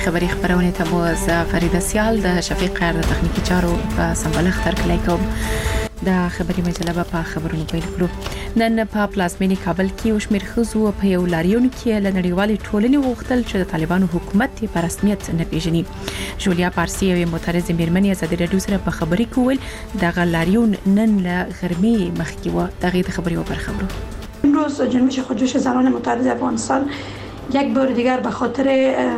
خبری خبرونه ته مو فرید سیال د شفیق قیر د تخنیکی چارو په سمبلخ تر کلی کوم د خبري مجله په خبرونو پیل کړو. نن په پلازمینی کابل کې او شمیر خزو په یو لاریون کې لنړیوالې ټولنې وغوښتل چې د طالبانو حکومت په رسمیت نه پیژني. جولیا پارسی یو معترض میرمنې ازادي رادیو سره په خبري کول د لاریون نن له غرمې مخکې و. دغه خبري و پر خبرو. امروز جنبش خودجوش زنان معترض افغانستان یک بار دیگر به خاطر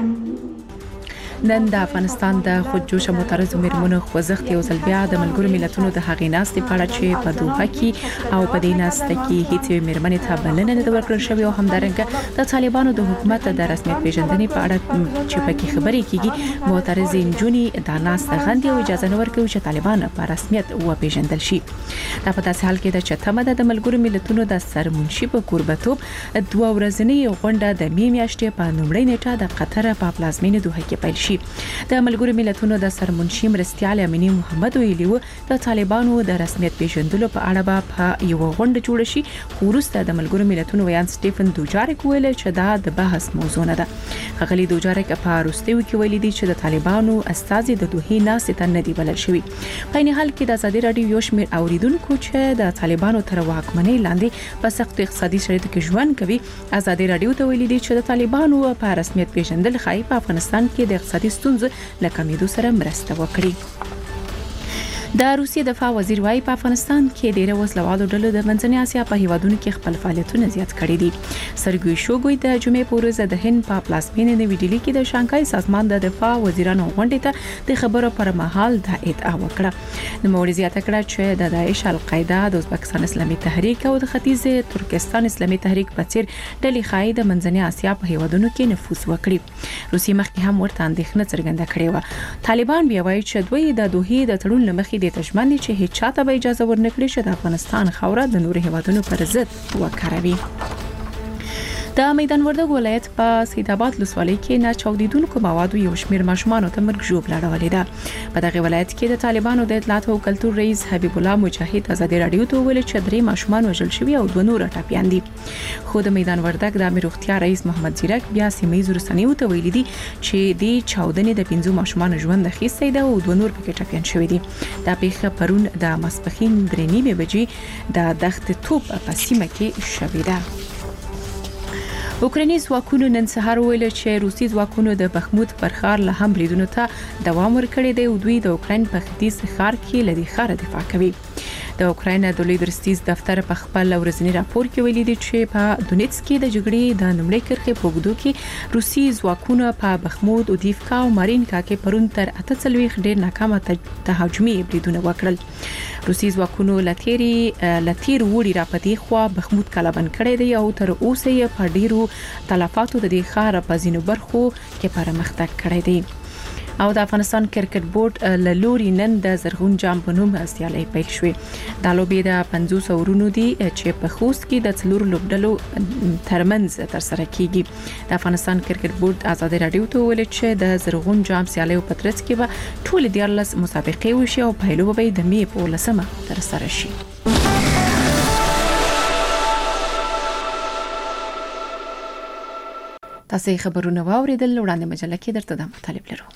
نن د افغانستان د خودجوش معترض میرمنو خوځښت یو ځل بیا د ملګرو ملتونو د هغې ناستې په اړه چې په دوحه کې او په دې ناسته کې هیڅ میرمنې ته بلنه نه ورکړل شوې او همدارنګه د طالبانو د حکومت د رسمیت پیژندنې په اړه چې پکې خبرې کیږي معترض نجونې د ناسته غندي او اجازه نه ورکوي چې طالبان په رسمیت وپیژندل شي. دا په داسې حال کې د چتمه د ملګرو ملتونو د سرمنشي په قربتوب دوه ورځنۍ غونډه د میاشتې په لومړۍ نیټه د قطر په پلازمینه دوحه کې پیل د ملګرو ملتونو د سرمنشي مرستیال امینی محمد ویلي و د طالبانو د رسمیت پیژندلو په اړه په یو غونډه جوړ شي. وروسته د ملګرو ملتونو ویان سټیفن دوجارک ویل چې دا د بحث موضوع نه ده. غلي دوجارک په وروستیو کې ویلي دي چې د طالبانو استازي د دوحې ناستې ته نه دی بلل شوی. په این حال کې د ازادي رادیو یو شمیر اوریدونکو چې د طالبانو تر واکمنۍ لاندې په سخت اقتصادي شرایطو کې ژوند کوي ازادي رادیو ته ویلي دي چې د طالبانو په رسمیت پیژندل خای په افغانستان کې د اقتصادي ستونزو لکه کمیدو سره مرسته وکړي. د روسیې دفاع وزیر وايي په افغانستان کې ډېر وسلوالو ډلو د منځنۍ اسیا په هیوادونو کې خپل فعالیتونه زیات کړي دي. سرګوی شوګوی د جمعې په ورځ د هند په پلازمینه نوې ډیلي کې د شانګهای سازمان د دفاع وزیرانو غونډې ته د خبرو پر مهال د ادعا وکړه. نو موري زیاته کړه چې د داعش، القاعده، د ازبکستان اسلامي تحریک او د ختیځ ترکستان اسلامي تحریک په څیر ډلې خای د منځنۍ اسیا په هیوادونو کې نفوذ وکړي. روسیې مخکې هم ورته اندېښنه څرګنده کړې و. طالبان بیا وایي چې دوی د دوحې د تړون لمخې د تشمن چې هیڅ چاته به اجازه ورنکړي چې د افغانستان خاوره د نورو هیوادونو پر ضد وکاروي. د میدان وردګ ولایت په سید آباد لسوالۍ کې نه چاودیدونکو موادو یو شمیر ماشومان ته مرګ ژوبله راوړې ده. په دغه ولایت کې د طالبانو د اطلاعات او کلتور رئیس حبیب الله مجاهد ازادي رادیو ته ویل چې 3 ماشومان وژل شوي او 2 نور ټاپیان دي. خو د میدان وردګ د امیر اختیار رئیس محمد زیرک بیا سیمه رسنیو ته ویلي دي چې د چاودنې د 5 ماشومان ژوند اخیستی ده او 2 نور پکې ټاپیان شوي دي. دا پیښه پرون د ماسپخین 3:30 بجې د دښت توپ په سیمه کې شوې ده. اوکراني ځواکونو نن سهار ویل چې روسي ځواکونو د بخموت پر ښار له هم بریدونو ته دوام ورکړی دی او دوی د اوکراین په ختیځ ښار کې لدی ښار دفاع کوي. د اوکراین د لوی درستیز دفتر په خپل ورځنی راپور کې ویلي دي چې په دونیتسک کې د جګړې د لومړۍ کرښې په اوږدو کې روسي ځواکونو په بخموت او دیفکا او مارینکا کې پرون تر 48 ډېر ناکامه تهاجمي بریدونه وکړل. روسي ځواکونو لتیر وړي را پدې خو بخموت کلابند کړی دی او تر اوسه یې په ډیرو تلفاتو د دې ښار په ځینو برخو کې پرمختګ کړی دی. او د افغانستان کرکټ بورډ له لوري نن د زرغون جام په نوم سیالي پیل شوې. د لوبې د 50 اورونو دي چې په خوست کې د څلور لوبډلو ترمنځ تر سره کیږي. د افغانستان کرکټ بورډ ازادي رادیو ته ویل چې د زرغون جام سیالي په ترڅ کې به ټول 14 مسابقې وشي او په لوبه به د می په لسمه تر سره شي. تاسو خبرونه واوریدل. وړاندې مجله کې درته د مطالب لرو.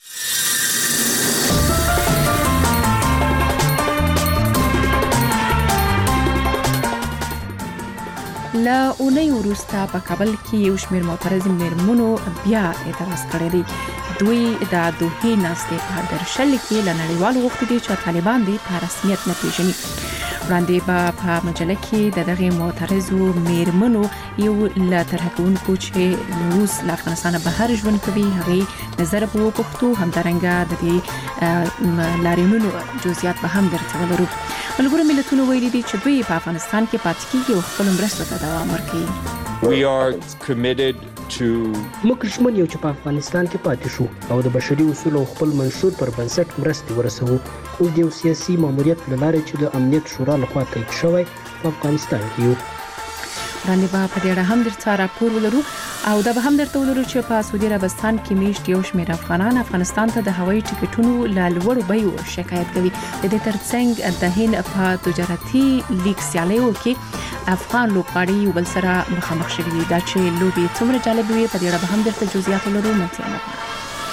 لا اونۍ وروسته په کابل کې یو شمیر معترض میرمنو بیا اعتراض کړی دی. دوی د دوحې ناستې په درشل کې لنړیوال وغوښتي دي چې طالبان دې په رسمیت نه پیژني. وړاندې په مجله کې د دغه معترضو میرمنو یو لا ترحکونکو چې روس له افغانستان بهر ژوند کوي هغه نظر په وپښتو همدارنګه د دې لاریونونو جزئیات به هم درته ولرو. ملګرو ملتونو ویلي دي چې دوی په افغانستان کې پاتې کیږي او خپل مرستو ته دوام ورکوي. We are committed to موږ ژمن یو چې په افغانستان کې پاتې شو او د بشري اصولو او خپل منشور پر بنسټ مرستې ورسوو. اوس د سیاسي ماموریت له لارې چې د امنیت شورا لخوا تایید شوی په افغانستان کې یو. وړاندې به په دې اړه هم درته راپور ولرو او دا به هم درته ولرو چې په سعودي عربستان کې میشت یو شمېر افغانان افغانستان ته د هوایي ټکټونو له لوړو بیو شکایت کوي. د دې ترڅنګ د هند په تجارتي لیګ سیالیو کې افغان لوبغاړي یو بل سره مخامخ شوي. دا چې لوبې څومره جالب وي په دې اړه به هم درته جزئیات ولرو. متیانه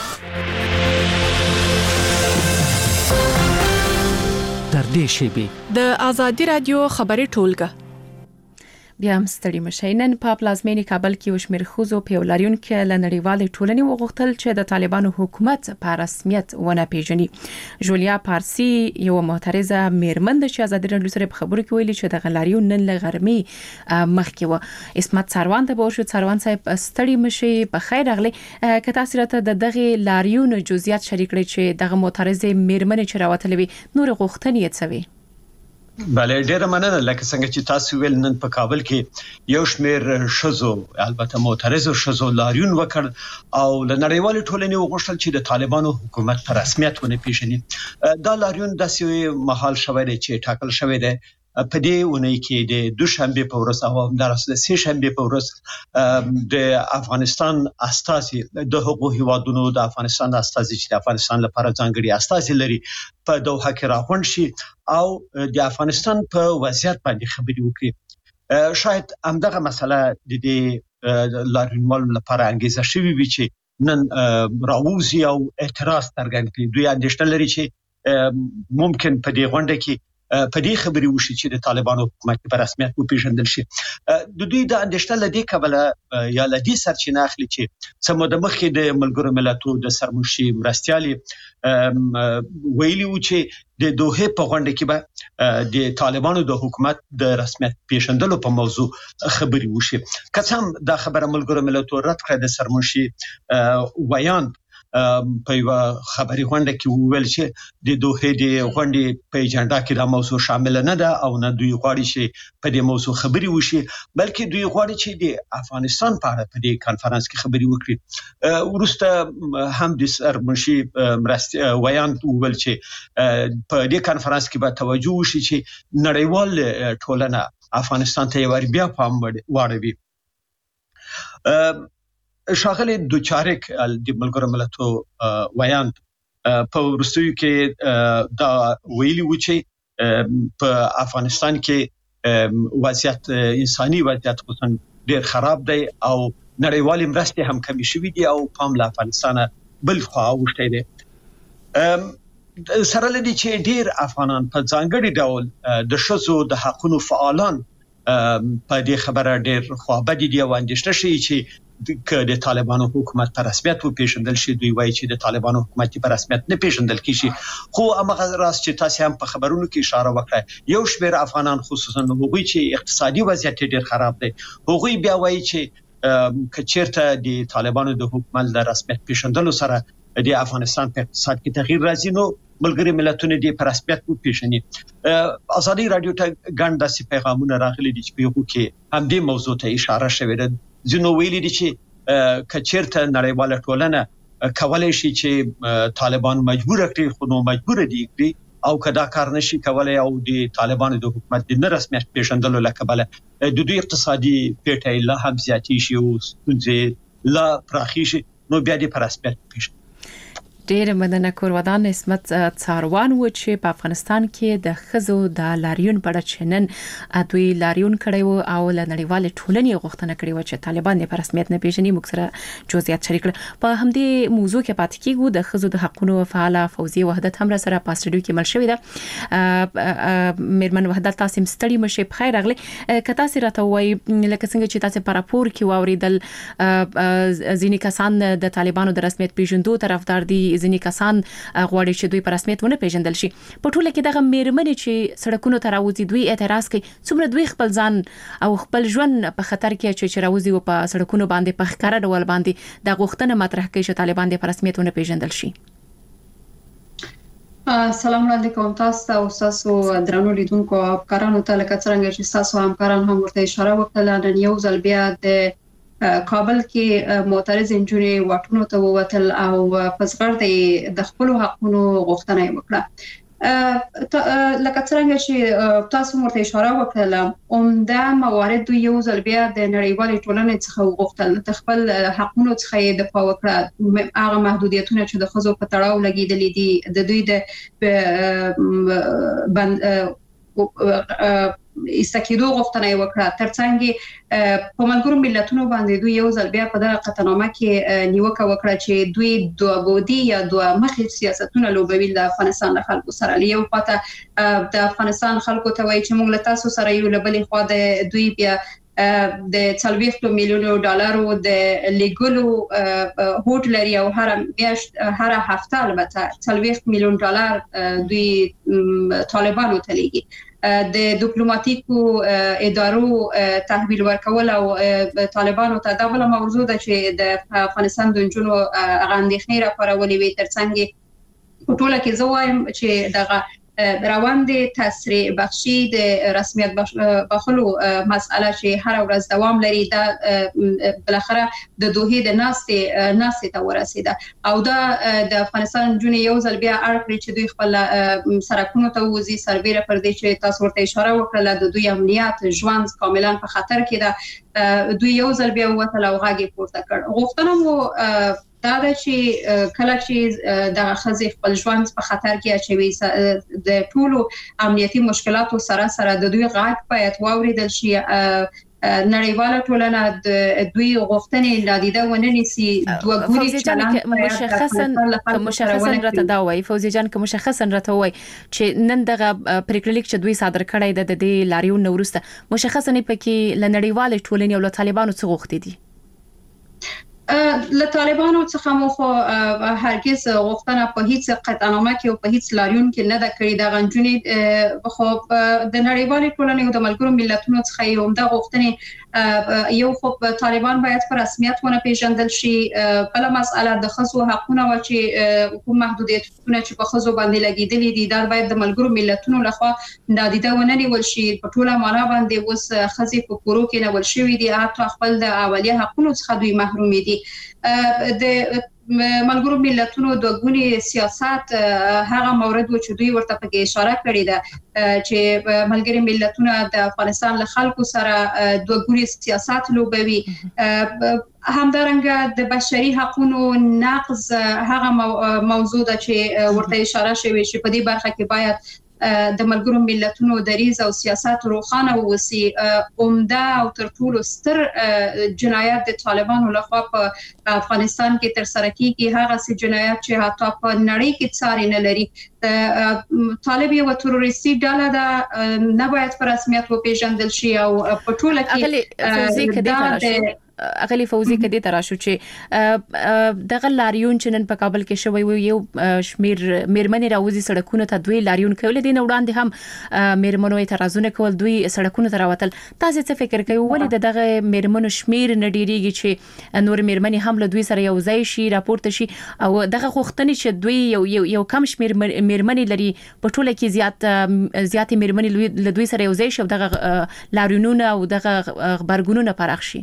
نږدې شي. د آزادي رادیو خبري ټولګه بیا هم ستړي مشئ. نن په پلازمینی کابل کې وشمیر خوځو په لاریون کې لنړیوالې ټولنې وغوښتل چې د طالبانو حکومت په رسمیت ونه پیژني. جولیا پارسی یو معترضه میرمن چې آزادي رادیو سره په خبرو کې ویلي چې د غلاریون نن لغرمي مخکې و. اسمت سروان د بورشو سروان صاحب ستړي مشئ په خیر راغلی. که تاسو راته د دغه لاریون جزئیات شریک کړئ چې دغه معترضه میرمن چې راوتلې نور غوښتنې یې څه وي؟ بله ډیره مننه. لکه څنګه چې تاسو ویل نن په کابل کې یو شمیر شزو البته معترضو شزو لاریون وکړ او له نړیوالې ټولنې وغوښتل چې د طالبانو حکومت په رسمیت ونه پیژني. دا لاریون داسې مهال شوی دی چې ټاکل شوی دی په دې ونې کې د دوشنبه په ورځ او همدارسه د سه شنبه په ورځ د افغانستان استازي د حقوقي هیوادونو د افغانستان استازي چې د افغانستان لپاره ځانګړي استازي لري په دوحه کې راغونډ شي او د افغانستان په وضعیت باندې خبرې وکړي. شاید همدغه مسله د دې لاریونوال لپاره انګیزه شوی وي چې نن راوځي او اعتراض څرګند کړي. دوی اندېښنه لري چې ممکن په دې غونډه کې په دې خبرې وشي چې د طالبانو حکومت په رسمیت وپیژندل شي. د دوی د اندېښنه لدی کبله یا لدی سرچینه اخلي چې سمو د مخې د ملګرو ملتونو د سرمشي مرستيالي ویلي و چې د دوحه په غونډه کې به د طالبانو د حکومت د رسمیت پیژندلو په موضوع خبرې وشي. کڅم دا خبره ملګرو ملتونو رد کړه. د سرمشي ویان په یو خبري غونډه کې وویل چې د دوحه د غونډې په اجنډا کې دا موضوع شامل نه ده او نه دوی غواړي چې په دې موضوع خبري وشي بلکې دوی غواړي چې د افغانستان په اړه په دې کانفرنس کې خبري وکړي. ورسته هم د سرمشي ویان وویل چې په دې کانفرنس کې به توجه وشي چې نړیوال ټولنه افغانستان ته یو بیا پام واړوي. شاغلی دوچارک د ملګرو ملتونو ویان په ورستیو کې دا ویلي و چې په افغانستان کې وضعیت انساني وضعیت خصوصا ډیر خراب دی او نړیوال مرستې هم کمی شوې دي او پام له افغانستان بل خوا اوښتې دي. سره لدی چې ډیر افغانان په ځانګړي ډول د شذو د حقوقو فعالان په دې خبره ډیر خوابدي دي او اندېښنه شي چې د طالبانو حکومت په رسمیت وپیژندل شي. دوی وایي چې د طالبانو حکومت په رسمیت نه پیژندل کیږي خو هغه راز چې تاسو هم په خبرونو کې اشاره وکړه یو شمېر افغانان خصوصا هغوی چې اقتصادي وضعیت ډیر خراب دی هغوی بیا وایي چې کچیرته د طالبانو د حکومت د رسمیت پیژندلو سره د افغانستان په اقتصاد کې تغییر راځي نو ملګری ملتونه دې په رسمیت وپیژني. آزادي رادیو ته ګڼ داسې پیغامونه راغلي دي چې په یو کې هم دې موضوع ته اشاره شوې ده. ځینو ویلي دي چې کچیرته نړیواله ټولنه کولای شي چې طالبان مجبور کړي خو نو مجبور دي کړي او کدا کار نشي کولای او د طالبانو د حکومت د نه رسمیت پیژندلو لکبله د دوی اقتصادي پیټه لا هم زیاتی شي او ستونزې لا پراخي شي نو بیا دې پر رسمیت پیژني. ډیر مننه کورودان اسمت څاروان و چې په افغانستان کې د خزو د لاریون په اړه چنن دوی لاریون کړي وو او له نړیوال ټولنې غوښتنه کړې و چې طالبان په رسمیت نه پیژني. موږ سره جزئیات شریک کړل. په همدې موضوع کې پاتې کیږو. د خزو د حقوقو فعال فوزي وحدت هم سره په استډیو کې مل شوې ده. میرمن وحدت تاسو مستړي مشه په خیر راغلي. کته سره راته وای لکه څنګه چې تاسو په راپور کې واوریدل ځینې کسان د طالبانو د رسمیت پیژندو طرفدار دي ځینې کسان غواړي چې دوی په رسمیت ونه پیژندل شي. په ټوله کې دغه میرمنې چې سړکونو ته راوځي دوی اعتراض کوي څومره دوی خپل ځان او خپل ژوند په خطر کې چې راوځي او په سړکونو باندې په ښکارا ډول باندې د غوښتنه مطرح کوي چې طالبان د رسمیت ونه پیژندل شي. السلام علیکم تاسو او تاسو درنو لیدونکو او کارانو ته لکه څنګه چې تاسو همکاران هم ورته اشاره وکړه نن یو ځل بیا د کابل کې معترض انجونی واټونو ته ووتل او پسغړ د خپل حقوقو غوښتنه وکړه. لکه څنګه چې تاسو ورته اشاره وکړه عمده موارد یو ځل بیا د نړیوالې ټولنې څخه غوښتل د خپل حقوقو څخه د دفاع وکړه. هغه محدودیتونه چې د خزو په تړاو لګیدلې دي د دوی د استکیدو غوښتنه وکړه ترڅنګ په ملګرو ملتونو باندې دوی یو ځل بیا په دغه قطعنامه کې نیوکه وکړه چې دوی دوه بودی یا دوه مخي سیاستونه لوبوي د افغانستان خلکو سره یو خاطر د افغانستان خلکو ته وایي چې موږ له تاسو سره یو لبلې خو د دوی بیا د 40 میلیونو ډالرو د لیګلو هوټ لري او هر هفته البته 40 میلیون ډالر دوی طالبانو ته لګي د ډیپلوماټیکو ادارو تحویل ورکول او طالبانو ته دا بل موضوع ده چې د افغانستان د جنونو غندخنی را پرولې وي ترڅنګ ټوله کې زوایم چې دغه روان دي تسریع بخشي د رسمیت بخلو مسأله چې هر ورځ دوام لري دا بالاخره د دوه د ناستې ته ورسیده او دا د افغانستان جون یو ځل بیا اړکړي چې دوی خپل سرکونو ته وزي سربېره پر دې چې تاسو ورته اشاره وکړه د دوی امنیت ژوند کاملا په خطر کې ده دوی یو ځل بیا وته لوغاګي پورته کړ غوښتنه مو دا چې کله چې د خزې خپل ژوند په خطر کې اچوي د ټولو امنیتي مشکلاتو سره د دوی غږ باید واوریدل شي نړیواله ټولنه د دوی غوښتنې نادیده ونه نیسي دوه ګوري چې مشخصا راته دا وایي فوزي جان که مشخصا راته وایي چې نن دغه پریکړلیک چې دوی صادر کړی د دې لاریون نورسته مشخصا نه پکې لنړیواله ټولنې او طالبانو څخه غوښتي دي له طالبانو څخه مو خو هرگز غوښتنه په هیڅ قطعنامه کې او په هیڅ لاریون کې نه ده کړې دا غنجونی خو د نړیوالې ټولنې او د ملګرو ملتونو څخه یو د غوښتنې یو خو طالبان باید په رسمیت ونه پیژندل شي بل مسأله د خصو حقوقونه و چې حکومت محدودیتونه چې په خصو باندې لګیدلې دي دا باید د ملګرو ملتونو لخوا نادیده ونه نیول شي په ټوله معنا باندې اوس خزي په کورو کې نیول شوې دي حتی خپل د اولیه حقوقو څخه دوی محروم دي د ملګرو ملتونو د غونی سیاست هغه مورد و چې دوی ورته په اشاره کړې ده چې ملګری ملتونه د افغانستان له خلکو سره د غونی سیاست لوبوي همدارنګه د بشري حقوقو نقض هغه موضوع ده چې ورته اشاره شوی چې په دې برخه کې باید د ملګرو ملتونو دریز او سیاست روخانه وسی عمده او تر ټولو ستر جنایت د طالبانو لخوا په افغانستان کې تر سره کیږي هغه سي جنایت چې حتی په نړۍ کې څاري نه لري طالب یو تروریستي ډله ده نه باید په رسمیت وپیژندل شي او په ټوله کې اغلی فوزي کدي تراشو چې دغه لاریون چې نن په کابل کې شوی و یو شمیر میرمنې راوځي سړکونو ته دوی لاریون کول دي نو وړاندې هم میرمنو اعتراضونه کول دوی سړکونو ته راوتل تاسو څه فکر کوئ ولې دغه میرمنو شمیر نډيريږي چې نور میرمنې هم له دوی سره یو ځای شي راپورته شي او دغه غوښتنې چې دوی یو کم شمیر میرمنې لري په ټوله کې زیات میرمنې له دوی سره یو ځای شي دغه لاریونونه او دغه خبرګونونه پراخ شي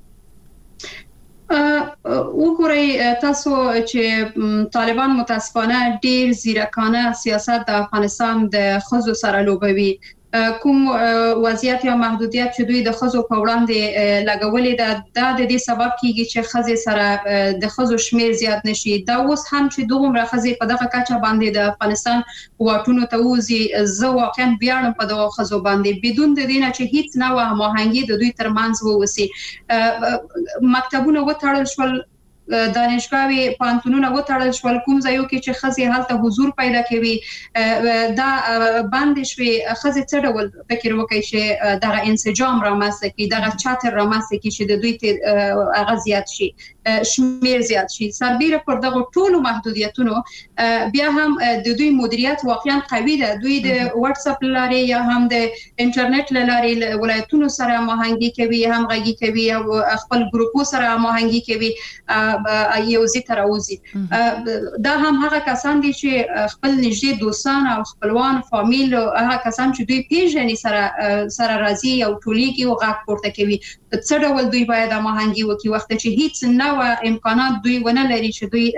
وګورئ تاسو چې طالبان متاسفانه ډیر زیرکانه سیاست د افغانستان د خزو سره لوبوي کوم وضعیت یا محدودیت چې دوی د خزو په وړاندې لګولې ده د دې سبب کیږي چې خزې سره د خزو شمیر زیات نشي دا اوس هم چې دومره خزې په دغه کچه باندې د افغانستان واټونو ته وځي زه واقعا بیاړم په دغه خزو باندې بدون د دې نه چې هیڅ نوع هماهنګي د دوی ترمنځ ووسی مکتبونه وتړل شول دانشګاوي پانتونونه وتړل شول کوم ځایو کې چې خزي حالت حضور پیدا کوي دا باندې شوي خزي څه ډول فکر وکړي چې دغه انسجام رامنځته کی دغه چاتر رامنځته کی چې د دوی اغازيات شي شمیر زیات شي سربېره پر دغه ټولو محدودیتونو بیا هم د دوی مدیریت واقعا قوي ده دوی د واتس اپ لاري یا هم د انټرنیټ لاري ولایتونو سره هماهنګي کوي همغږي کوي او خپل ګروپو سره هماهنګي کوي یو ځای راوځي دا هم هغه کسان دي چې خپل نږدې دوستان او خپلوان فامیل هغه کسان چې دوی پیژني سره راځي او ټولېږي او غږ پورته کوي څه ډول دوی باید هماهنګي وکړي وخت چې هیڅ نو امکانات دوی ونه لري چې دوی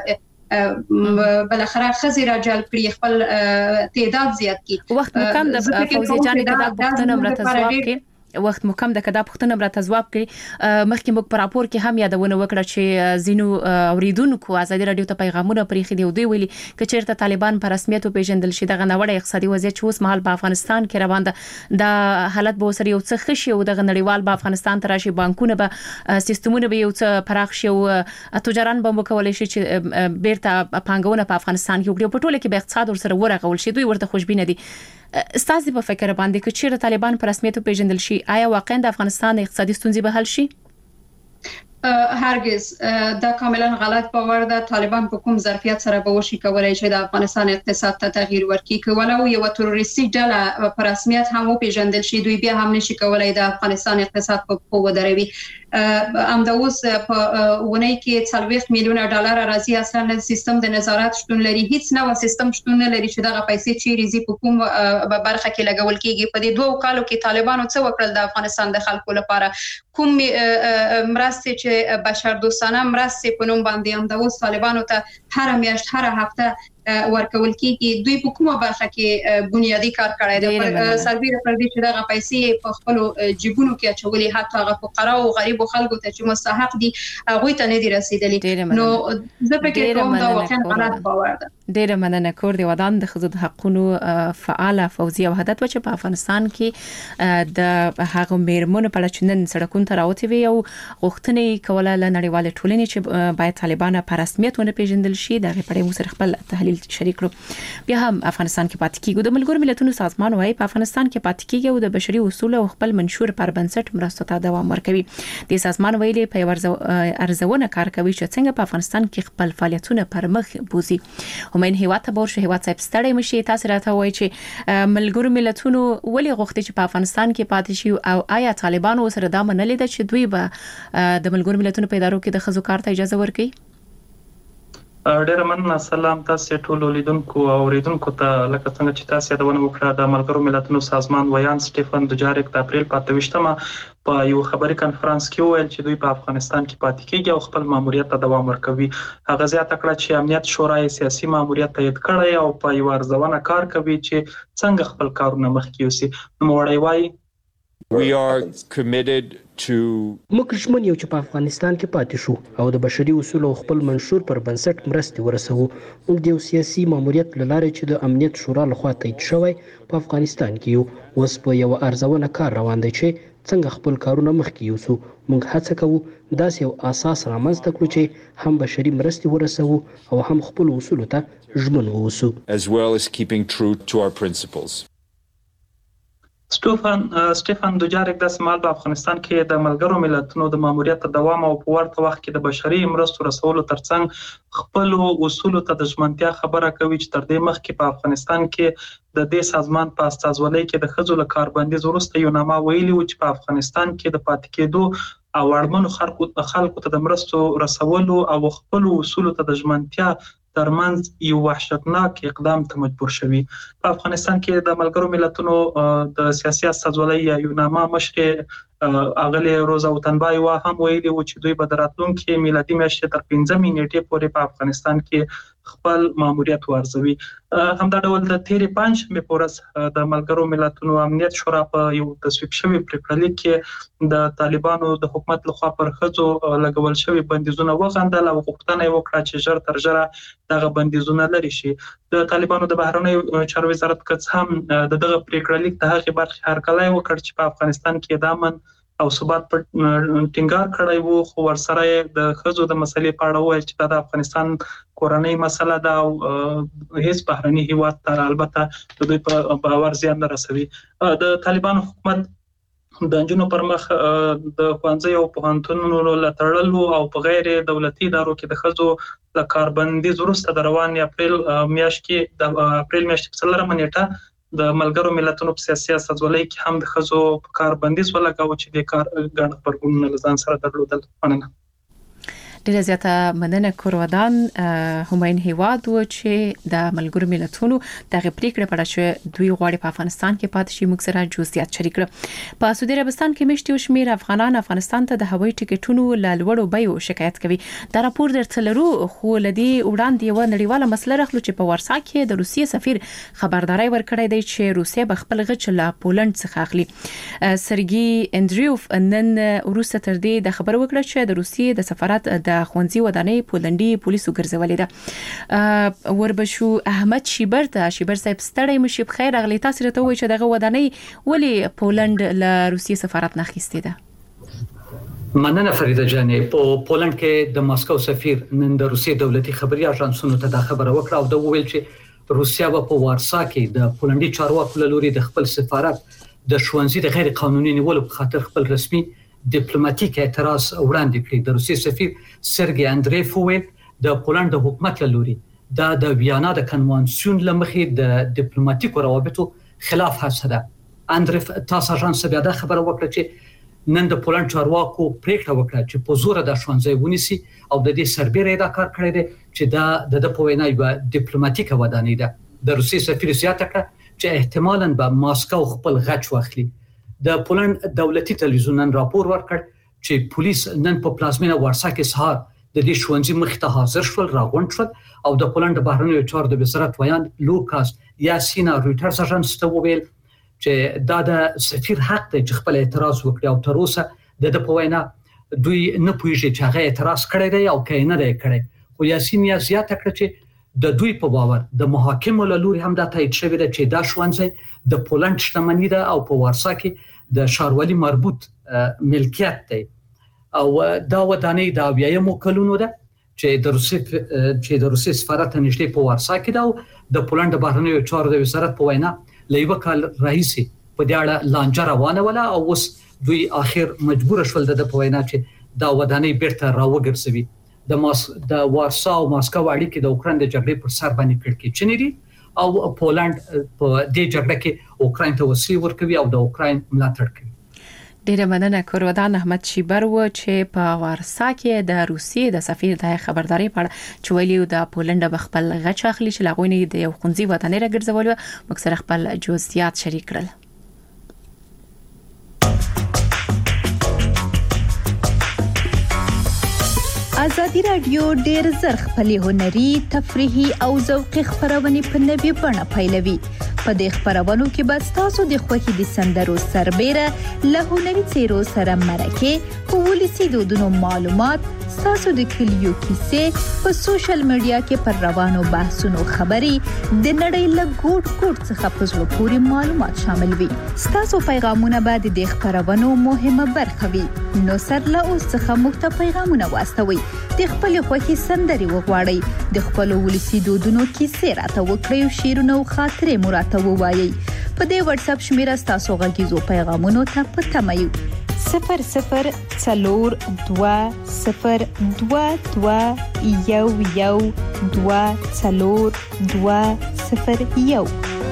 بالاخره خزي راجل کړی خپل تعداد زیات کی وخت مکم د فوزي جان د غوښتنه مرته ځواب کې وخت مکم د کدا پښتنه برته جواب کړي مخکې موږ پر راپور کې هم یادونه وکړه چې زینو اوریدونکو ازادي رادیو ته پیغامونه پرېخي دی او دوی ویلي چې چیرته طالبان په رسمیت پیژندل شي دغه نوړې اقتصادي وضعیت چې اوس مهال په افغانستان کې روان ده د حالت به سره یو څه خشي او دغه نړیوال په افغانستان ته راشي بانکونه به سیستمونه به یو څه پراخ شي او تجاران به وکولای شي چې بیرته پانګونه په افغانستان کې وکړي په ټوله کې به اقتصاد ورسره ورغول شي دوی ورته خوشبینه دي استاسي په فکر باندې چې چیرې طالبان په رسمیت پیژندل شي آیا واقعا د افغانستان اقتصادي ستونزې به حل شي هرگز دا کاملا غلط باور ده طالبان په کوم ظرفیت سره به وشي کولای شي د افغانستان اقتصاد ته تغییر ورکړي ولو یو تروریستي ډله په رسمیت هم پیژندل شي دوی بیا هم نشي کولای د افغانستان اقتصاد په قوه دروي امدا اوس په ونی کې 40 میلیون ډالر راځي اصلا سیستم د نظارت شتون لري هیڅ نو سیستم شتون نه لري چې دغه پیسې چیرې زی په کوم برخه کې لګول کیږي په دې دوه کالو کې طالبانو څه وکړل د افغانستان د خلکو لپاره کوم مرستې چې بشر دوستانه مرستې په نوم باندې هم د اوس طالبانو ته هر میاشت هر هفته ورکول کیږي دوی په کومه برخه کې بنیادی کار کړی دی سربیره پر دې چې دغه پیسې په خپل جیبونو کې اچولې حتی هغه فقرا او غریب خلکو ته چې مستحق دي هغه ته نه دي رسیدلې نو زه فکر کوم دا واقعا غلط باور ده ډیره مننه کور دی ودان د خزو د حقونو فعاله فوزیه وحدت چې په افغانستان کې د هغه میرمنو په لچنن سړکونو ته راوتی وي او غوښتنې کوله ل نړیوال ټولنې چې باید طالبان په رسمیت ونه پیژندل شي دغه پړې مو سره خپل تحلیل شریک کړو بیا هم افغانستان کې پاتې کیږي د ملګرو ملتونو سازمان وايي په افغانستان کې پاتې کیږي او د بشري اصول او خپل منشور پر بنسټ مرستو ته دوام ورکوي د سازمان ویلي په ارزونه کار کوي چې څنګه په افغانستان کې خپل فعالیتونه پر مخ بوزي همین هیواد ته بور شو هیواد صاحب ستړی مشي تاسو راته وایي چې ملګرو ملتونو ولې غوښتي چې په افغانستان کې پاتې شي او آیا طالبانو سره دا منلې ده چې دوی به د ملګرو ملتونو په ادارو کې د خزو کار ته اجازه ورکړي ډېر مننه سلام تاسو ټول لیدونکو او اوریدونکو ته لکه څنګه چې تاسو یادونه وکړه د ملګرو ملتونو سازمان ویان سټيفن دوجاریک د اپریل 28مه په یو خبري کانفرنس کې ویل چې دوی په افغانستان کې پاتې کیږي او خپل ماموریت ته دوام ورکوي هغه زیاته کړه چې امنیت شورای سیاسي ماموریت تایید کړی او په یو ارزونه کار کوي چې څنګه خپل کارونه مخکې یوسي نو وړي وایي We are committed to موږ ژمن یو چې په افغانستان کې پاتې شو او د بشري اصول او خپل منشور پر بنسټ مرستې ورسوو موږ د سیاسي ماموریت لاره چې د امنیت شورا لخوا تایید شوی په افغانستان کې یو اوس په یو ارزونه کار روان دی چې څنګه خپل کارونه مخکې یوسو موږ هڅه کوو داسې یو اساس رامنځته کړو چې هم بشري مرستې ورسوو او هم خپل اصول ته ژمن اوسو as well as keeping true to our principles. سټيفن دوجاریک د سمال په افغانستان کې د ملګرو ملتونو د ماموریت دوام او په ورته وخت کې د بشري مرستو رسولو ترڅنګ خپل اصول ته د ژمنتیا خبره کوي چې تر دې مخکې په افغانستان کې د دې سازمان په استازولۍ کې د خزو له کاربندیز وروسته یو نامه ویلي و چې په افغانستان کې د پاتې کېدو او اړمنو خلکو ته د مرستو رسولو او خپل اصول ته د ژمنتیا ترمنځ یو وحشتناک اقدام ته مجبور شوی په افغانستان کې د ملګرو ملتونو د سیاسي استازولۍ یو نامه مشر اغلی روزا وطنبای و هم ویلي و چې دوی به د راتلونکي میلادي میاشتې تر 15 نیټې پورې په افغانستان کې خپل ماموریت ورزوي همدا ډول د تیرې پنځمې پورس د ملګرو ملتونو امنیت شورا په یو تصویب شوی پریکړه کې د طالبانو د حکومت لخوا پر خځو لګول شوی بندیزونه وغندل او غوښتنه وکړه چې ژر تر ژره دغه بندیزونه لري شي د طالبانو د بهرنیو چارو وزارت کڅ هم دغه پریکړه لیک د هغې برخې هرکلی وکړ چې په افغانستان کې د امن او ثبات پر ټینګار کړی وو خو ورسره د خزو د مسلې په اړه وایي چې د افغانستان کورنۍ مسله ده او هیڅ بهرني هیواد ته البته د دوی په باور زیان نه رسوي د طالبانو حکومت د انجونو پر مخ د ښوونځي او پوهنتونونو له تړلو او په غیر دولتي ادارو کې د خزو د کاربندیز وروسته د روان اپریل میاشت کې د اپریل میاشتې په 4 نیټه د ملګرو ملتونو په سیاسي استازولۍ کې هم د خزو په کاربندیز ولګاوه چې د کار ګڼ خبرګونونه له ځان سره درلودل. مننه. ډیره زیاته مننه کورودان هماین هیواد و چې د ملګرو ملتونو د پریکړه په اړه چې دوی غواړي په افغانستان کې پاتې شي موږ سره جزئیات شریک کړو په سعودي عربستان کې مشتي شمیر افغانان افغانستان ته د هوایي ټیکټونو لوړو بیو شکایت کوي دا راپور درته لرو خو لدی وړاندې یو نړیواله مسله راخلو چې په وارسا کې د روسیې سفیر خبرداري ورکړې دی چې روسیه به خپل غچ له پولند څخه اخلي سرګي اندریوف نن روسیه تر دې د خبر وکړه چې د روسیې د سفارت د خوندزي ودانۍ پولندي پولیسو ګرځولې ده وربشو احمد شیبر صاحب ستړی مشي بخیر اغلی تاسو ته وایي چې دغه ودانۍ ولی پولند له روسیې سفارت نه اخیستې ده مننه فریده جانې په پولند کې د ماسکو سفیر نن د روسیې دولتي خبري اژانسونو ته دا خبره وکړه او دا وویل چې روسیا په وارسا کې د پولندي چارواکو له لوري د خپل سفارت د شوانزي د غیر قانوني نیولو په خاطر خپل رسمي ډیپلوماټیک اعتراض وړاندې کړی د روسیې سفیر سرګي اندریف وویل د پولند د حکومت له لوري دا د ویانا د کنوانسیون لمخې د ډیپلوماټیکو روابطو خلاف هڅه ده اندریف تاسو اژانس بیا د خبره وکړه چې نن د پولند چارواکو پریکړه وکړه چې په زور د شوانزي ونیسي او د دې سربېره دا کار کړی دی چې دا د په وینا یو ډیپلوماټیک ودانۍ ده د روسیې سفیر زیاته کړه چې احتمالاً به ماسکو خپل غچ واخلي د پولند دولتي تلویزیون نن راپور ورکړ چې پولیس نن په پلازمینه وارسا کې سهار د دې شوانزي مخ ته حاضر شول راغونډ شول او د پولند بهرنیو چارو د وزارت ویان لوکاس یاسینا رويټرز اژانس ته وویل چې دا د سفیر حق دی چې خپل اعتراض وکړي او تر اوسه د په وینا دوی نه پوهیږي چې هغه اعتراض کړی دی او کین نه دی کړی خو یاسینا زیاته کړ چې د دوی په باور د محاکمو له لوري هم دا تایید شوی دی چې دا شوانزي د پولند شتمنۍ ده او په وارسا کې د ښاروالي مربوط ملکیت دی او دا ودانۍ د اویایم کلونو ده چې د روسیې سفارت نشته په وارسا کې ده او د پولند بهرنیو چارو د وزارت په وینا لایو کال رئیسي په دې اړه لانجه روانه ولا او اوس دوی اخر مجبور شول د په وینا چې دا ودانۍ بیرته راوګرځوي د وارسا او ماسکو اړیکې د اوکران د جګړې پر سر باندې کړکېچنې دي او پولند په دې جګړه کې اوکران ته وسیله ورکوي او د اوکران ملاتړ کوي ډیره مننه کورودان احمد شیبر و چې په وارسا کې د روسیې د سفیر د خبرداري په اړه چې ویلي د پولند بخپل غچ اخلي چې لاغوي د یو خنځي ودانۍ راګرځول موږ سره خپل جزئیات شریک کړل ازادي رادیو ډېر زر خپلې هنري تفریحي او ذوقي خبرونه په نوي بڼه پیلوي په دې خبرونو کې به تاسو د خوښي د سندرو سربېره له هنري څیرو سره مرکه په ولسی دودونو معلومات تاسو د کلیو کیسې په سوشل میډیا کې پر روانو بحثونو خبري د نړۍ له ګوټ څخه په زړه پورې معلومات شامل وي تاسو پیغامونه به د دې خبرونو مهمه برخه وي نو سر له اوس څخه مخته پیغامونه واستوي د خپل خوښي سندري وغواړئ د خپل ولسی دودونو کیسې راته وکړئ او شیرونه او خاطرې مراته ووایي په دې واتس اپ شمیره تاسو غږیزو پیغامونو ته پته مایو 002222112201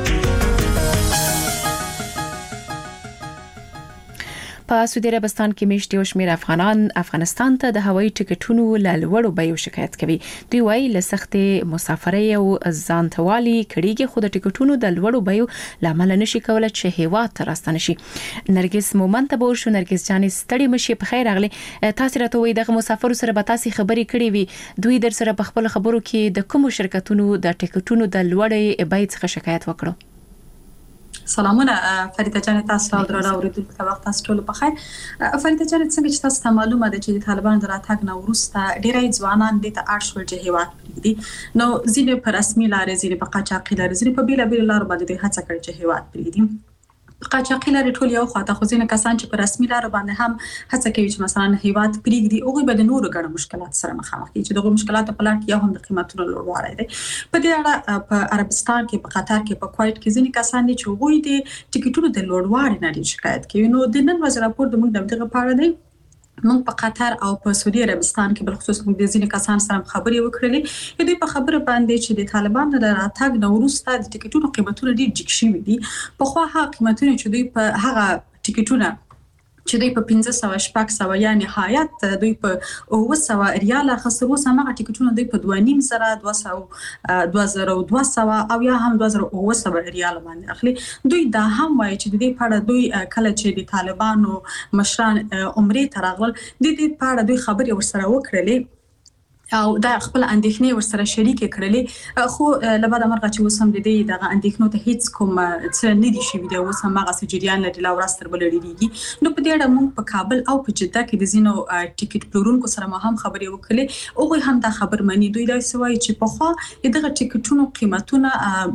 په سعودي عربستان کې مشتي شمیر افغانان افغانستان ته د هوایي ټیکټونو لوړو بیو شکایت کوي دوی وايي له سخت مسافرۍ او ځانتوالي کړيږي خو د ټیکټونو د لوړو بیو لامل نشي کولای چې هیواد ته راستنه شي نرګس مومن ته به شو نرګس جانې ستړي مشي په خیر اغلي تاسو راته وي دغه مسافرو سره به تاسو خبري کړې وي دوی در سره په خپل خبرو کې د کوم شرکتونو د ټیکټونو د لوړې بیې څخه شکایت وکړو سلامونه فریده جان تاسو او درنو اوریدونکو ته وخت تاسو ټول په خیر فریده جان څنګه چې تاسو ته معلومه ده چې د طالبانو د راتګ نه وروسته ډیری ځوانان د تاړشل جهیوات پریږدي نو ځینې په رسمي لارې ځینې په قاچاقي لارې ځینې په بیل بیل لارو باندې هڅه کوي چې هیواد پریږدي قاچاقي لارې ټول یو خواته خو ځینې کسان چې په رسمي لارو باندې هم هڅه کوي چې مثلا هیواد پریږدي او به د نورو ګڼو مشکلات سره مخامخ دي چې دغه مشکلات په لار کې یو هم د قیمتونو لوړوالی دی په دې اړه په عربستان کې په قطر کې په کویت کې ځینې کسان دي چې غوي دي ټیکټونو د لوړوالی نه شکایت کوي نو د نن ورځ راپور د موږ دغه پاړه دی موږ په قطر او په سعودي عربستان کې بل خصوص موږ د ځینې کسان سره خبرې وکړلې چې دوی په خبره باندې چې د طالبانو د راتګ نه وروسته د ټیکټونو قیمتونه ډېر جګ شوي دي په خو هغه قیمتونه چې دوی په هغه ټیکټونه چې دوی په 1500 یا نهایت دوی په 900 ریال خسرو سمغه ټیکټونه دوی په 2200 او یا هم 2900 ریال باندې اخلي. دوی دا هم وایي چې د دې په اړه دوی کله چې د طالبانو مشران عمره ترغل د دې په اړه دوی خبري ورسره وکړلې او دا خپل اندېښنې ورسره شریک کړلې، خو لبا د مرغه چې وسم د دې دغه اندېښنو ته هیڅ کوم څه نه دي شوي د وسم هغه سجریان لري لا ورستر بلډيږي. نو په دې اړه موږ په کابل او په جده کې د زینو ټیکټ پلورونکو سره هم خبرې وکړلې او هم دا خبر مني. دوی دا سوي چې په خو دغه ټیکټونو قیمتونه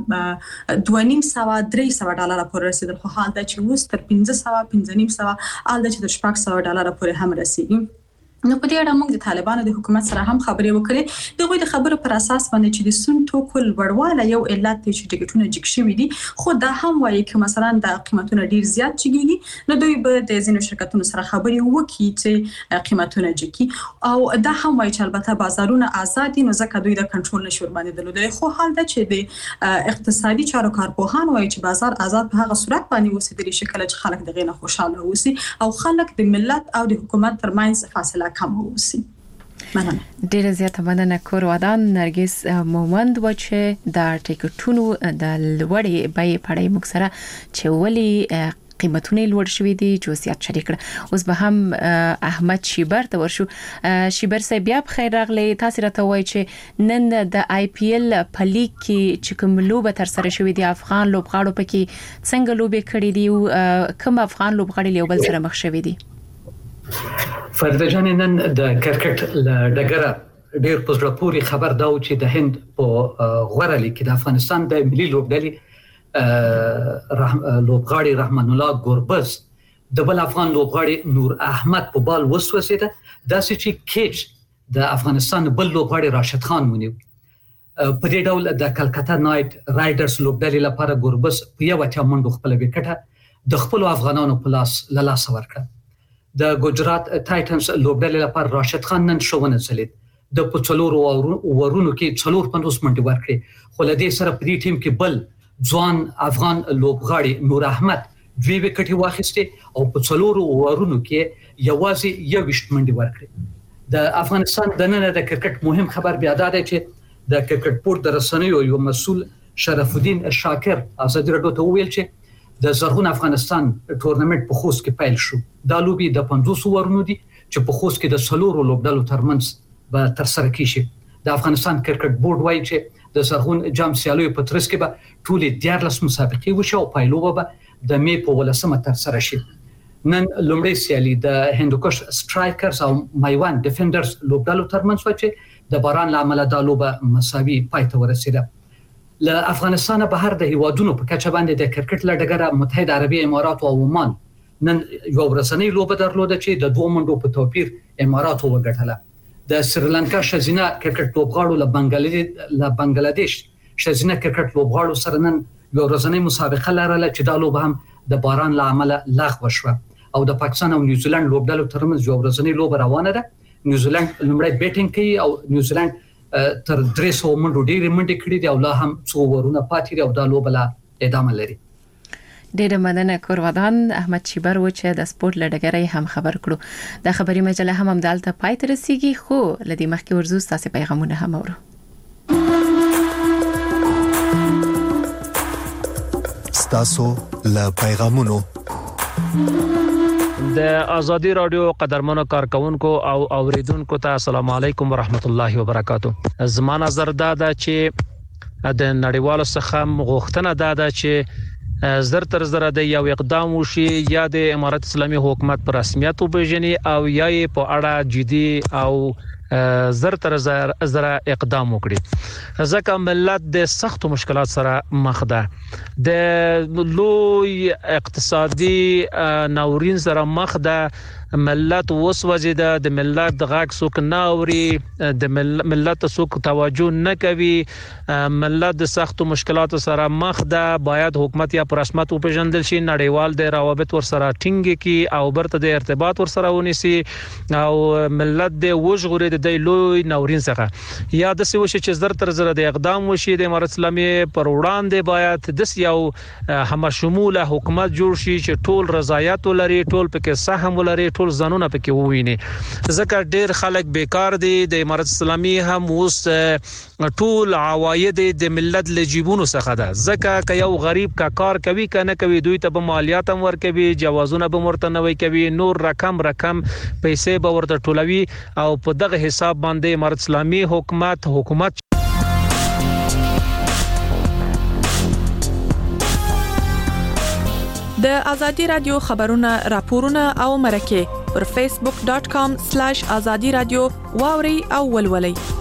$2,500-300 پورې رسیدل، خو حال دا چې وس تر $500-5,500 ال د $600 پورې هم رسیدي. نو په دې اړه موږ د طالبانو د حکومت سره هم خبرې وکړې. دغه د خبرو پر اساس باندې چې د سون توکو لوړواله یو علت دی چې ټیکټونه جګ شوي دي، خو دا هم وایي چې مثلا د قیمتونه ډیر زیات چګيږي نو دوی به د ځینو شرکتونو سره خبرې وکړي چې قیمتونه جګي، او دا هم وایي چې البته بازارونه آزاد دي نو ځکه دوی د کنټرول نشور باندې درلودل. خو حال دا چې د اقتصادي چارو کارپوهان وایي چې بازار آزاد په هغه صورت باندې وسیدلی شکل چې خلک دغه نه خوشاله وسی او خلک د ملت او د حکومت ترمنځ فاصله کم وسی. ډیره زیاته مننه کور ودان نرګس مومند و چې د ټیکټونو د لوړې بیې په اړه موږ سره چې ولې قیمتونه لوړ شوې دي جزئیات شریک کړ. اوس به هم احمد شیبر ته ورشو. شیبر صاحب بیا بخیر راغلی. تاسو راته وایي چې نن د آی پی ایل په لیګ کې چې کوم لوبه تر سره شوې دي افغان لوبغاړو پکې څنګه لوبې کړې دي او کوم افغان لوبغاړي یو بل سره مخ شوي دي؟ فرده جان نن د کرکټ لډګره ډېر پوزړه پوری خبر دا و چې د هند په غوړه لیګ کې د افغانستان د ملي لوبډلې لوبغاړي رحمان الله ګوربز د بل افغان لوبغاړي نور احمد په بال وسوسیده، داسې چې کېچ د افغانستان بل لوبغاړي راشد خان ونیو. په دې ډول د کلکتا نایټ رایډرز لوبډلې لپاره ګوربز په یو اتیا منډو خپل وکټه د خپل افغانانو په لاس ورکړه. د ګجرات ټایټنز لوبډلې لپاره راشد خان نن شوونه چلید د پڅلور ورونو کې 450 منډي ورکړي، خو لدې سره په دې ټیم کې بل ځوان افغان لوبغاړي نور احمد دوی وکټي واخیسته او په 4 ورونو کې یوازې 21 منډي ورکړي. د افغانستان د نن د کرکټ مهم خبر بیا دا دی چې د کرکټ بورډ د رسنیو یو مسول شرف الدین شاکر ازادي راډیو ته ویل چې د زرغون افغانستان ټورنمنت په خوست کې پیل شو. دا لوبي د 500 ورونو دي چې په خوست کې د سلورو لوبډلو ترمنځ به تر سره کیږي. د افغانستان کرکټ بورډ وایي چې د زرغون جام سیالیو په ترڅ کې به ټولې 14 مسابقې وشي او پایلوبه به د می په 18 تر سره شي. نن لومړی سیالي د هندوکش سټرایکرز او مایوان ډیفندرز لوبډلو ترمنځ و چې د باران لامل د لوبه مساوي پای ته ورسیده. له افغانستان بهر د هیوادونو په کچه باندې د کرکټ لډګره متحده عربی امارات او عمان نن یو ورسنۍ لوبه درلوده چې د دوه منډو په توپیر امارات وګټله. د سریلانکا شزینه کرکټ لوبغاړو له بنگلاديش شزینه کرکټ لوبغاړو سره نن یو ورسنۍ مسابقه لرله چې دا لوبه هم د باران لامل لغوه شوه او د پاکستان او نیوزیلند لوبډلو ترمنځ یو ورسنۍ لوبه روانه ده. نیوزیلند لومړی بیټینګ کوي او نیوزیلند تر 300 منډو ډېرې منډې کړې دي او لا هم 100 ورونه پاتې دي او دا لوبه لا ادامه لري. ډېر مننه کورودان احمد شیبر و چې د سپورت لډګرې هم خبر کړو. د خبري مجله هم دالته پای ته رسیدي، خو لدی مخکې ورزو تاسو پیغامونه هم اورو. تاسو له پیغامونو د ازادي رادیو قدرمنو کارکونکو او اوریدونکو ته السلام علیکم ورحمت الله وبرکاتو. زما نظر دا ده چې د نړیوالو څخه غوښتنه ده چې زر تر زر د یو اقدام وشي یا د امارات اسلامي حکومت پر رسمیت وبېژني او یا په اړه جدي او زر تر زر اقدام وکړي، ځکه ملت د سخت مشکلات سره مخ ده. د لوی اقتصادي ناورین سره مخ ده. ملت وسوځي د ملت د غاک څوک نه اوري د ملت څوک توجه نه کوي ملت د سخت مشکلات سره مخ ده باید حکومت یا پر رسمیت وپیژندل شي نړیوال د روابط ور سره ټینګ کی او برته د ارتباط ور سره ونیسي او ملت د وژغوري د لوی ناورین څخه یا د څه وشي چې زر تر زر د اقدام وشي د امارت اسلامي پر وړاندې باید د یو هم شموله حکومت جوړ شي چې ټول رضایت ولري ټول پکې سهم ولري ټول ځانونه پکې وویني ځکه ډېر خلک بیکار دي د امارت اسلامي هم اوس ټول عواید د ملت لجیبونو څخه ده ځکه که یو غریب کا کار کوي کنه کوي دوی ته به مالیات هم ورکوي جوازونه به مرتنوي کوي نور رقم پیسې به ورته ټولوي او په دغه حساب باندې امارت اسلامي حکومت د ازادي رادیو خبرونه راپورونه او مرکه پر facebook.com/azadi radio واوري او ولولي